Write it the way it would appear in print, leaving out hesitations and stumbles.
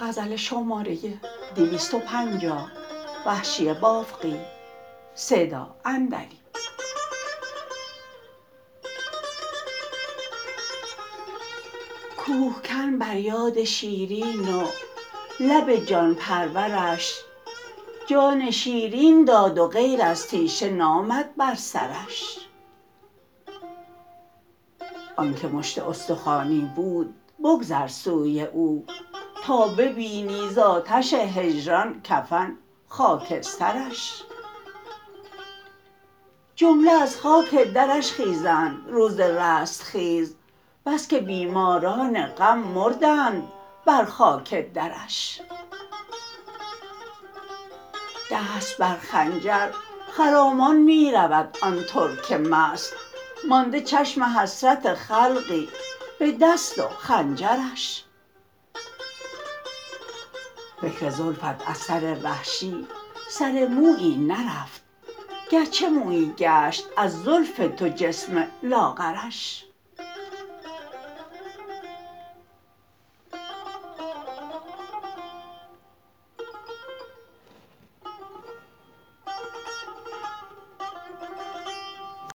کوهکن بر یاد شیرین و لب جان پرورش جان شیرین داد و غیر از تیشه نامد بر سرش آنکه مشت استخوانی بود بگذر سوی او تا ببینی ز آتش هجران کفن خاکسترش جمله از خاک درش خیزند روز رستخیز بس که بیماران غم مردند بر خاک درش دست بر خنجر خرامان می رود آن ترک مست مانده چشم حسرت خلقی به دست و خنجرش فکر زلفت از سر وحشی سر مویی نرفت گرچه مویی گشت از زلف تو جسم لاغرش